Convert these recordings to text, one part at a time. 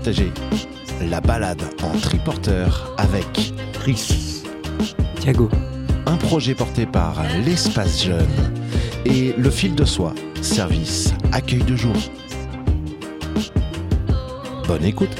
partager. La balade en triporteur avec Chris, Thiago. un projet porté par l'Espace Jeune et le Fil de Soie, service accueil de jour. Bonne écoute.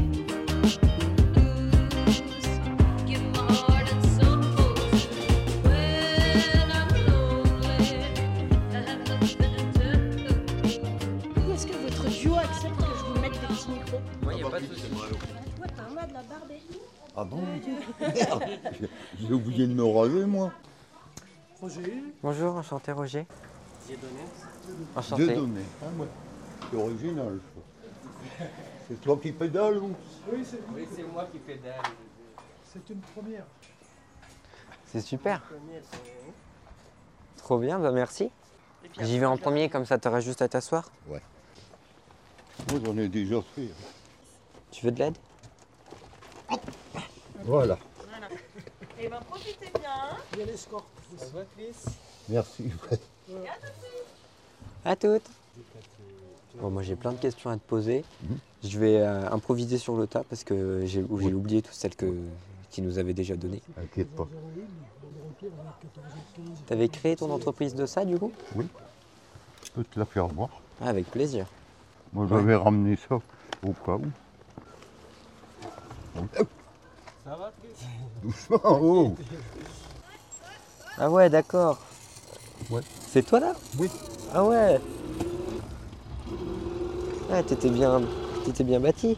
Est-ce que votre duo accepte que je vous mette des petits micros? Moi, il n'y a pas de souci. Toi, t'as un de la barbe. ah bon? Merde, j'ai oublié de me raser moi. Bonjour, enchanté Roger. Enchanté. Dieudonné. Ah ouais. C'est original ça. C'est toi qui pédales ou? Oui, c'est moi qui pédale. C'est une première. C'est super. Trop bien, bah merci. J'y vais en premier, comme ça t'auras juste à t'asseoir. Moi j'en ai déjà fait. Tu veux de l'aide? Voilà. Eh ben, profitez bien. Hein. Il y a l'escorte. Merci. À toutes. Bon, moi j'ai plein de questions à te poser. Je vais improviser sur le tas parce que j'ai oublié toutes celles qui nous avaient déjà données. T'inquiète pas. T'avais créé ton entreprise de ça du coup? Oui. Je peux te la faire voir. Ah, avec plaisir. Moi j'avais ramené ça au cas où. Ça va, Chris? Doucement, oh. Ah ouais, d'accord. Ouais. C'est toi là? Oui. Ah ouais. Ah, t'étais bien bâti.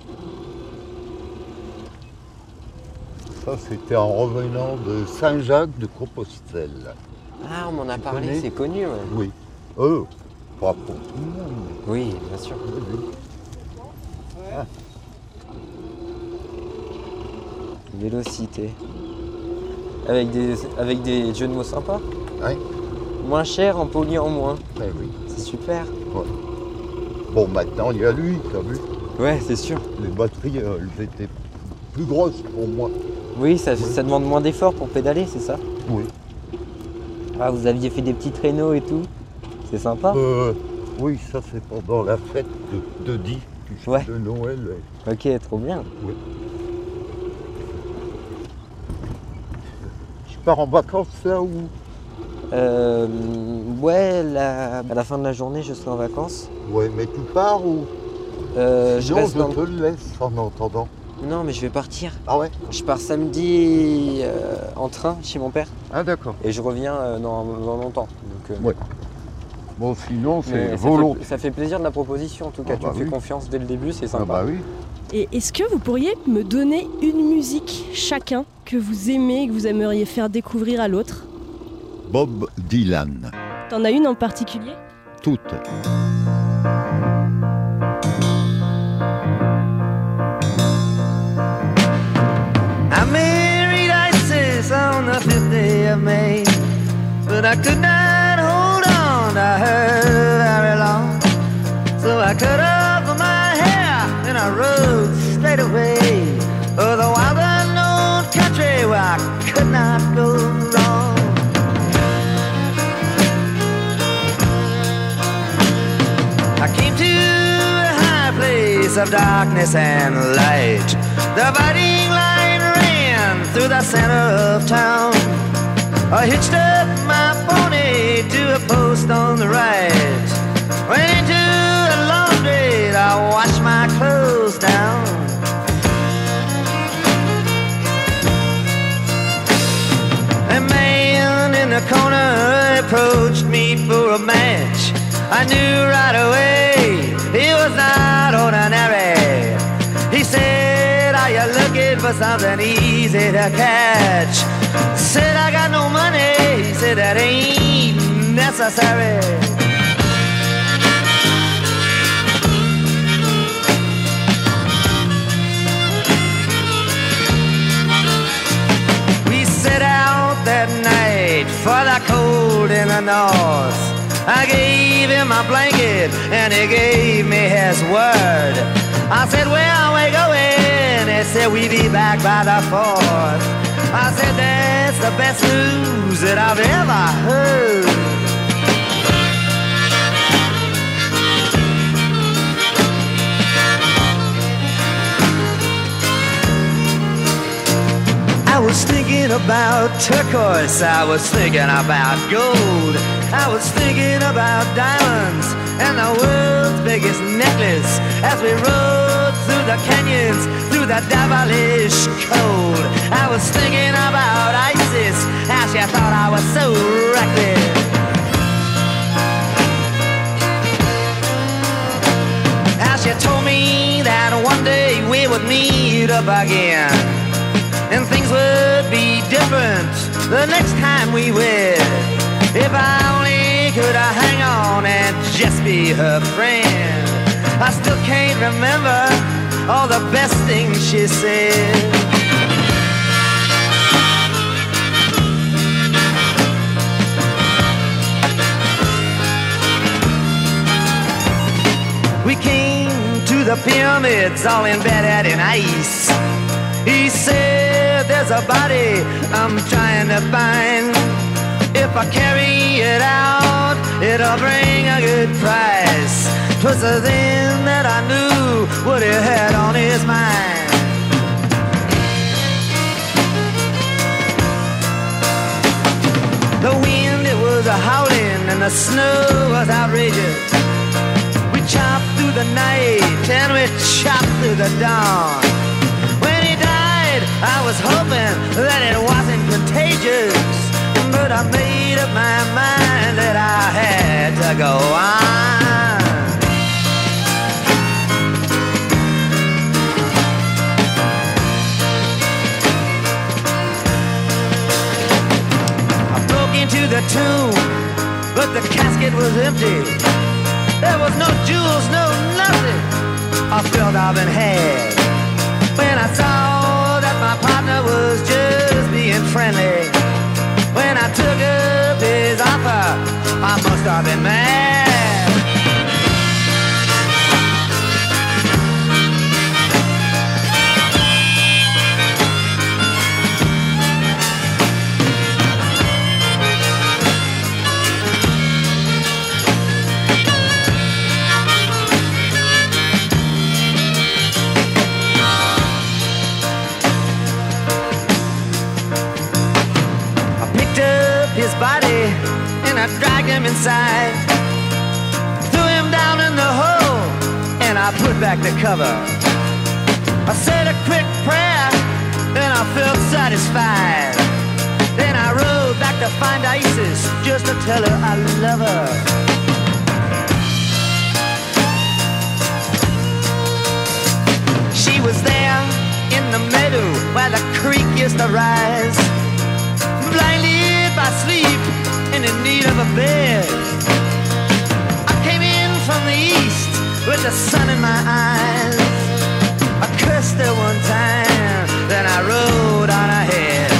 Ça c'était en revenant de Saint-Jacques de Compostelle. Ah, on m'en a parlé, connais? c'est connu. Ouais. Oui. Pas pour tout le monde. Oui, bien sûr. Ah. Vélocité. Avec des jeux de mots sympas. Ouais. Moins cher en polluant moins. Eh oui. C'est super. Bon, maintenant, il y a lui, t'as vu? Ouais, c'est sûr. Les batteries, elles étaient plus grosses pour moi. Oui, ça demande moins d'efforts pour pédaler, c'est ça? Oui. Ah, vous aviez fait des petits traîneaux et tout. C'est sympa. Oui, ça, c'est pendant la fête de Die, Ouais. de Noël. Ok, trop bien. Oui. Je pars en vacances, là, ou? Ouais, à la fin de la journée, je serai en vacances. Ouais, mais tu pars ou? Je Sinon, reste je dans... te le laisse en entendant. Non, mais je vais partir. Ah ouais? Je pars samedi en train chez mon père Ah d'accord. et je reviens dans longtemps. Donc, Ouais. Bon, sinon, mais c'est volontaire. ça fait plaisir de la proposition en tout cas. Ah Tu bah me fais oui. confiance dès le début, c'est Ah sympa. bah oui. Et est-ce que vous pourriez me donner une musique chacun que vous aimez et que vous aimeriez faire découvrir à l'autre? Bob Dylan. T'en as une en particulier? Toutes. I married ISIS on the 5th day of May, but I could not hold on to her very long. So I cut off my hair and I rode straight away for the wild unknown country where I could not go wrong. I came to a high place of darkness and light. The dividing line ran through the center of town. I hitched up my pony to a post on the right. Went into a laundry to wash my clothes down. A man in the corner approached me for a match. I knew right away he was not ordinary. He said, "Are you looking for something easy to catch?" Said, "I got no money." He said, "That ain't necessary." We set out that night for the cold in the north. I gave him my blanket and he gave me his word. I said, "Where are we going?" He said, "We'll be back by the 4th." I said, "That's the best news that I've ever heard." was thinking about turquoise, I was thinking about gold, I was thinking about diamonds and the world's biggest necklace as we rode through the canyons, through the devilish cold. I was thinking about Isis, how she thought I was so reckless. How she told me that one day we would meet up again and things would be different the next time we wed. If I only could hang on and just be her friend. I still can't remember all the best things she said. We came to the pyramids all embedded in ice. He said there's a body I'm trying to find. If I carry it out, it'll bring a good price. 'Twas then that I knew what he had on his mind. The wind, it was a-howling and the snow was outrageous. We chopped through the night and we chopped through the dawn. When he died, I was hoping that it wasn't contagious, but I made up my mind that I had to go on. I broke into the tomb, but the casket was empty. There was no jewels, no nothing I felt I've been had. When I saw that my partner was just being friendly, when I took up his offer, I must have been mad. His body and I dragged him inside, threw him down in the hole and I put back the cover. I said a quick prayer and I felt satisfied. Then I rode back to find Isis just to tell her I love her. She was there in the meadow where the creek used to rise, blindly by sleep and in need of a bed. I came in from the east with the sun in my eyes. I cursed her one time, then I rode on ahead.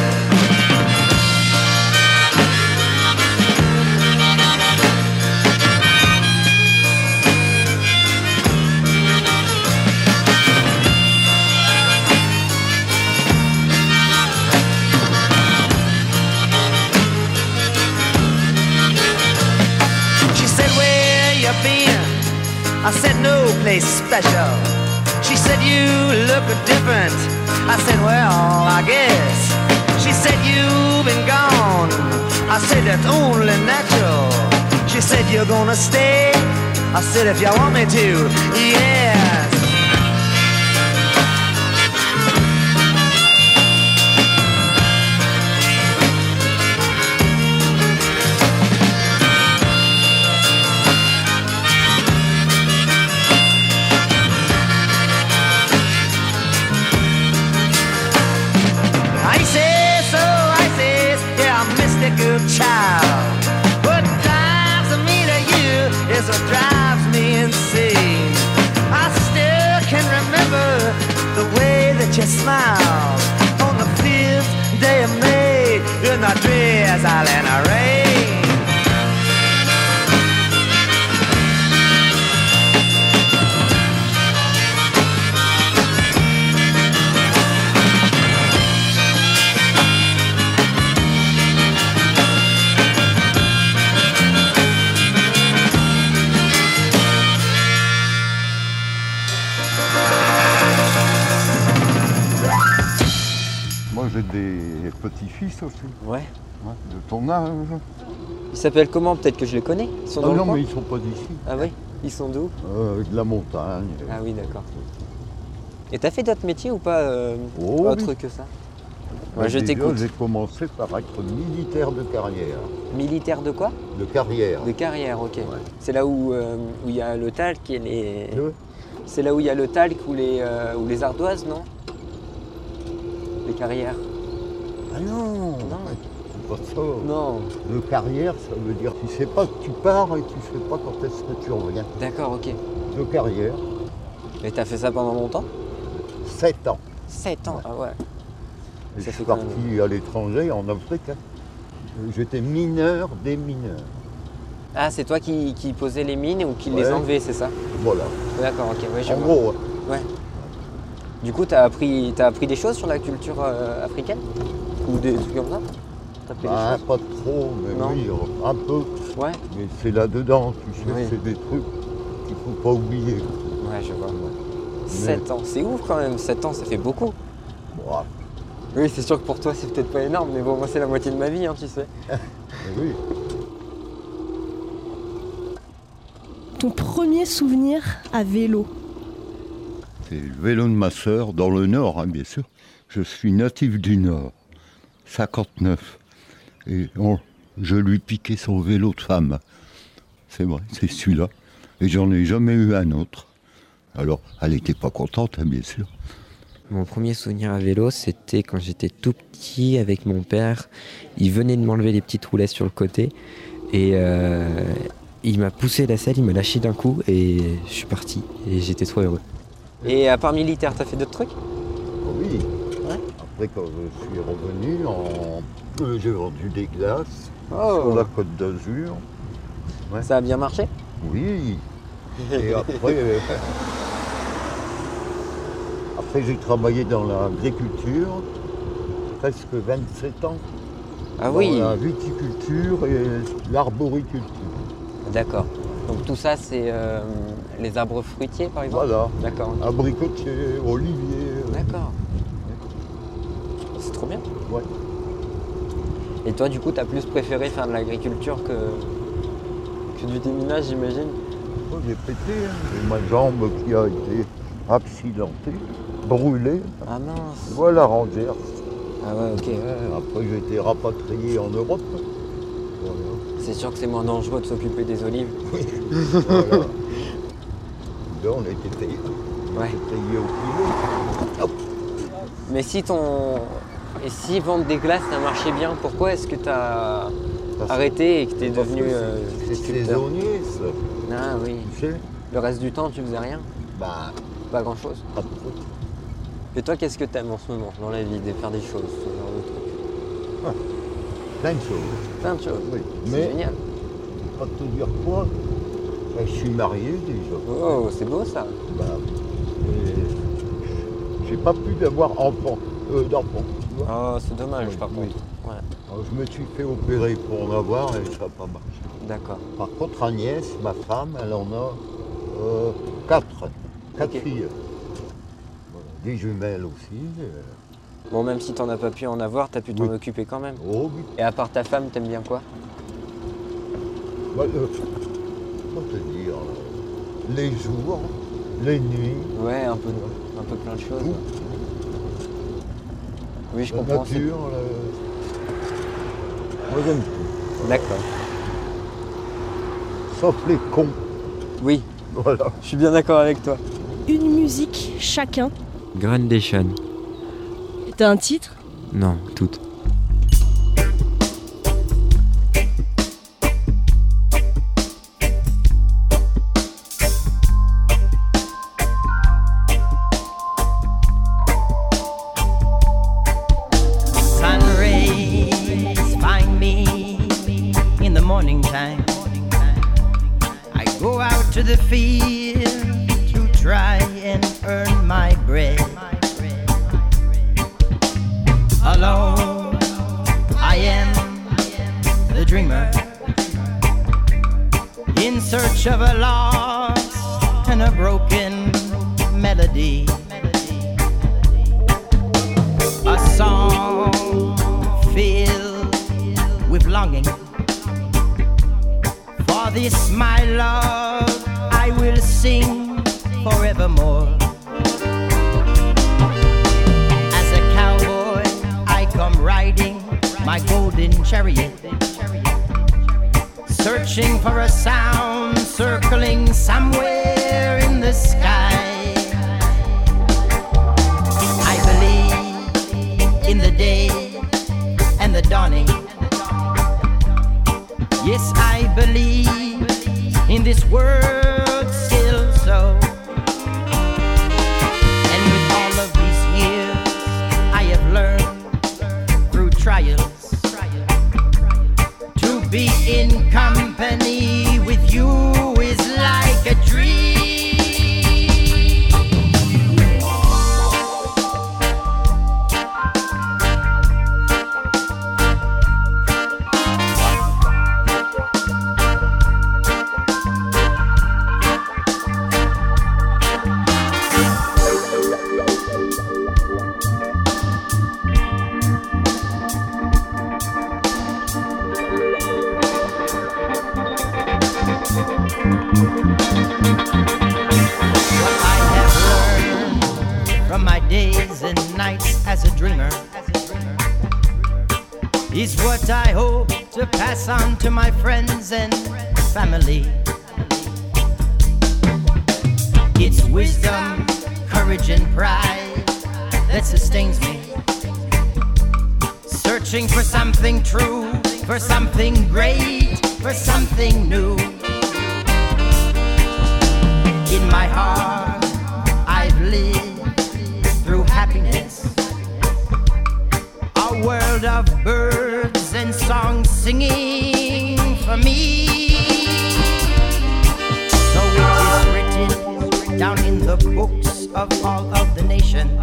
I said no place special. She said you look different. I said well, I guess. She said you've been gone. I said that's only natural. She said you're gonna stay. I said if you want me to, yes. Good child. What drives me to you is what drives me insane. I still can remember the way that you smiled on the 5th day of May in the drizzle and the rain. j'ai des petits-fils aussi, Ouais. hein, de ton âge. Ils s'appellent comment? Peut-être que je les connais. Ils sont dans le non, coin. mais ils sont pas d'ici. Ah oui? Ils sont d'où? De la montagne. Ah oui, d'accord. Et t'as fait d'autres métiers ou pas Oh, autre oui. que ça? Bah, Ouais, je déjà, t'écoute. j'ai commencé par être militaire de carrière. Militaire de quoi? De carrière. De carrière, ok. Ouais. C'est là où il y a le talc et les... Ouais. C'est là où il y a le talc ou les ardoises, non? Les carrières. Ah non, Non. c'est pas ça. Non. De carrière, ça veut dire tu sais pas que tu pars et tu sais pas quand est-ce que tu reviens. D'accord, ok. De carrière, Et t'as fait ça pendant longtemps? 7 ans. 7 ans, ah ouais. Et Ça je fait suis quand parti à l'étranger, en Afrique. Hein. J'étais mineur des mineurs. Ah, c'est toi qui posais les mines ou qui les Ouais. enlevais, c'est ça? Voilà. D'accord, ok, ouais, je En vois. gros, hein. Du coup, t'as appris des choses sur la culture africaine? Ou des trucs comme ça? T'as appris Bah, des pas trop, mais Non. oui, un peu. choses? Ouais, Mais c'est là-dedans, tu sais, Oui. c'est des trucs qu'il faut pas oublier. ouais, je vois. 7 ans, c'est ouf quand même, 7 ans, ça fait beaucoup. Bon, ah, Oui, c'est sûr que pour toi, c'est peut-être pas énorme, mais bon, moi, c'est la moitié de ma vie, hein, tu sais. mais oui. Ton premier souvenir à vélo? C'est le vélo de ma sœur dans le Nord, hein, bien sûr. Je suis natif du Nord, 59. Et je lui piquais son vélo de femme. C'est vrai, c'est celui-là. Et j'en ai jamais eu un autre. Alors, elle n'était pas contente, hein, bien sûr. Mon premier souvenir à vélo, c'était quand j'étais tout petit avec mon père. Il venait de m'enlever les petites roulettes sur le côté et il m'a poussé la selle, il m'a lâché d'un coup et je suis parti et j'étais trop heureux. Et à part militaire, t'as fait d'autres trucs? Oui. Ouais. Après, quand je suis revenu, j'ai vendu des glaces Oh. sur la Côte d'Azur. Ça a bien marché? Oui. Et après j'ai travaillé dans l'agriculture, presque 27 ans. Ah oui, Dans la viticulture et l'arboriculture. d'accord. Donc tout ça, c'est les arbres fruitiers, par exemple? Voilà. D'accord, ok. Abricotier, olivier. D'accord. C'est trop bien. Ouais. Et toi, du coup, t'as plus préféré faire de l'agriculture que du déminage, j'imagine? Oh, j'ai pété, hein. J'ai ma jambe qui a été accidentée, brûlée. Ah mince. Voilà, Rangers. Ah ouais, ok. Après, j'ai été rapatrié en Europe. Voilà. C'est sûr que c'est moins dangereux de s'occuper des olives. Voilà. Là, on a été payé. Ouais. Payé au kilo. Hop. Mais si Et si vendre des glaces, ça marchait bien, pourquoi est-ce que t'as Parce- arrêté et que t'es parce devenu que c'est viticulteur? saisonnier, ça. Ah oui. Tu sais, Le reste du temps, tu faisais rien? bah, Pas grand-chose. pas trop. Et toi, qu'est-ce que t'aimes en ce moment dans la vie, de faire des choses, ce genre de trucs? Plein de choses. Plein de choses. Oui. C'est Mais, génial. pas te dire quoi, bah, je suis marié déjà. Oh, c'est beau ça. Bah, et j'ai pas pu d'avoir d'enfant. Tu vois. Oh, c'est dommage Oui, par oui. contre. Ouais, Alors, je me suis fait opérer pour en avoir et ça n'a pas marché. d'accord. Par contre, Agnès, ma femme, elle en a 4. 4 Ok. filles. Voilà. Des jumelles aussi. Bon, même si t'en as pas pu en avoir, t'as pu t'en Oui. occuper quand même. Oh oui. Et à part ta femme, t'aimes bien quoi? Bah, comment te dire, les jours, les nuits, Ouais, un peu plein de choses. Tout. Oui, je la comprends. c'est- nature. Moi j'aime tout. D'accord. Sauf les cons. Oui, Voilà. je suis bien d'accord avec toi. Une musique chacun. Grandation. T'as un titre? Non, toutes. Sun rays find me in the morning time. I go out to the field to try and earn my bread. Alone, I am the dreamer, in search of a lost and a broken melody. A song golden chariot, searching for a sound circling somewhere in the sky. I believe in the day and the dawning. Yes, I believe in this world still so. And with all of these years I have learned through trials to be in company with you is like a dream. As a dreamer is what I hope to pass on to my friends and family. It's wisdom, courage and pride that sustains me, searching for something true, for something great, for something new. In my heart I've lived through happiness, a world of birds and songs singing for me. So it is written down in the books of all of the nations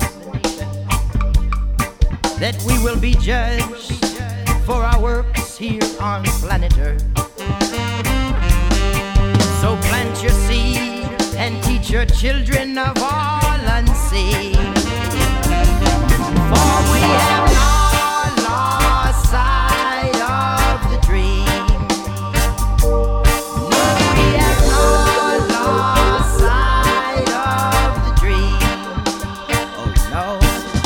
that we will be judged for our works here on planet Earth. So plant your seed and teach your children of all unseen. For we have not lost sight of the dream. No, we have not lost sight of the dream. Oh no.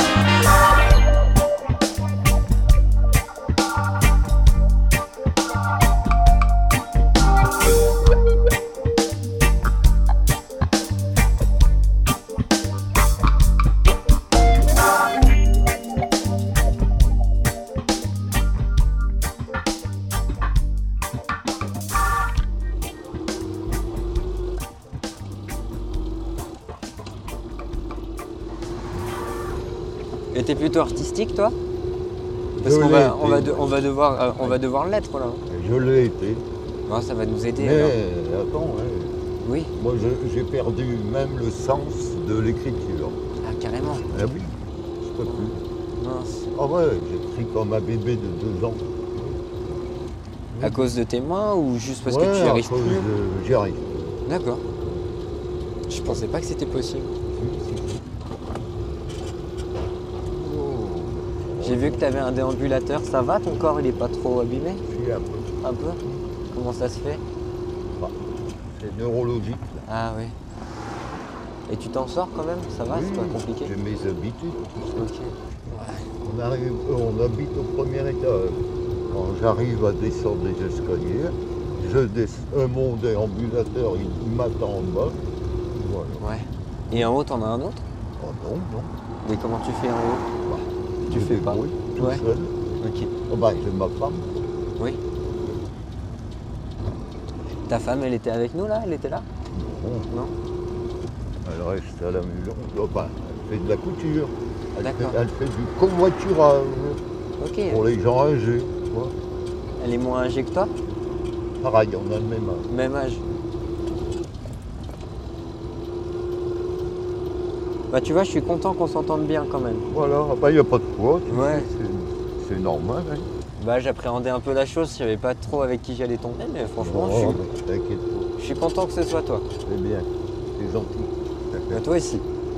Et t'es plutôt artistique, toi? Parce qu'on va devoir l'être là. Je l'ai été. Bon, ça va nous aider. Mais alors. attends, ouais. Oui. Moi j'ai perdu même le sens de l'écriture. Ah, carrément. Ah oui, je peux plus. Mince. Ah ouais, j'écris comme un bébé de 2 ans. À cause de tes mains ou juste parce Ouais, que tu y arrives à cause plus? j'y arrive. D'accord. Je pensais pas que c'était possible. J'ai vu que tu avais un déambulateur, ça va, ton corps il est pas trop abîmé? Si, un peu. Un peu? Comment ça se fait? Bah, c'est neurologique. Là. Ah oui. Et tu t'en sors quand même? Ça va? Oui, C'est pas compliqué? j'ai mes habitudes. Ok. Ouais. On habite au premier étage. Quand j'arrive à descendre les escaliers, mon déambulateur il m'attend en bas. Voilà. Ouais. Et en haut, t'en as un autre? Oh non, non. Mais comment tu fais en haut? Bah, Tu fais pas? Tout Ouais. seul. Ok. Oh bah, j'ai ma femme. Oui. Ta femme, elle était avec nous là? Elle était là? Non. Non? Elle reste à la maison. Oh bah, elle fait de la couture. D'accord. Elle fait du covoiturage Ok. pour les gens âgés. Tu vois. Elle est moins âgée que toi? Pareil, on a le même âge. Même âge. Bah tu vois, je suis content qu'on s'entende bien quand même. Voilà, bah, il n'y a pas de poids. Ouais. C'est normal. Hein. Bah j'appréhendais un peu la chose, je savais pas trop avec qui j'allais tomber, mais franchement, Oh, t'inquiète pas. je suis content que ce soit toi. C'est bien. C'est gentil. Bah, toi aussi.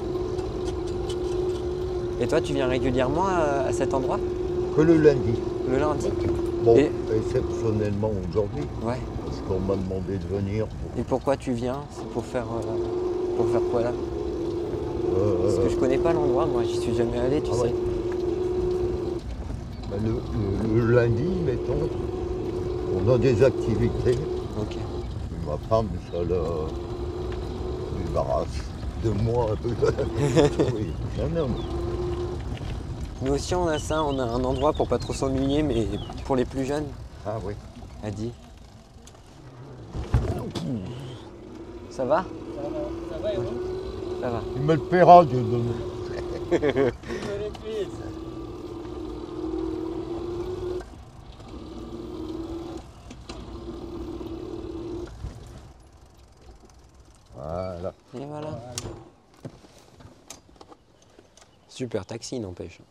Et toi, tu viens régulièrement à cet endroit? Que le lundi. Le lundi? Bon, Et- exceptionnellement aujourd'hui, Ouais. parce qu'on m'a demandé de venir. Et pourquoi tu viens? C'est pour faire quoi là? Parce que je connais pas l'endroit, moi j'y suis jamais allé, tu Ah sais. ouais. Bah, le lundi, mettons, on a des activités. Ok. Et ma femme, ça la débarrasse de moi un peu. Oui, un homme. Nous aussi on a ça, on a un endroit pour pas trop s'ennuyer, mais pour les plus jeunes, Ah oui. a dit. Ça va? Ça va et vous? Ça va. Il me le paiera, Dieu donné. Voilà. Et voilà. Super taxi n'empêche.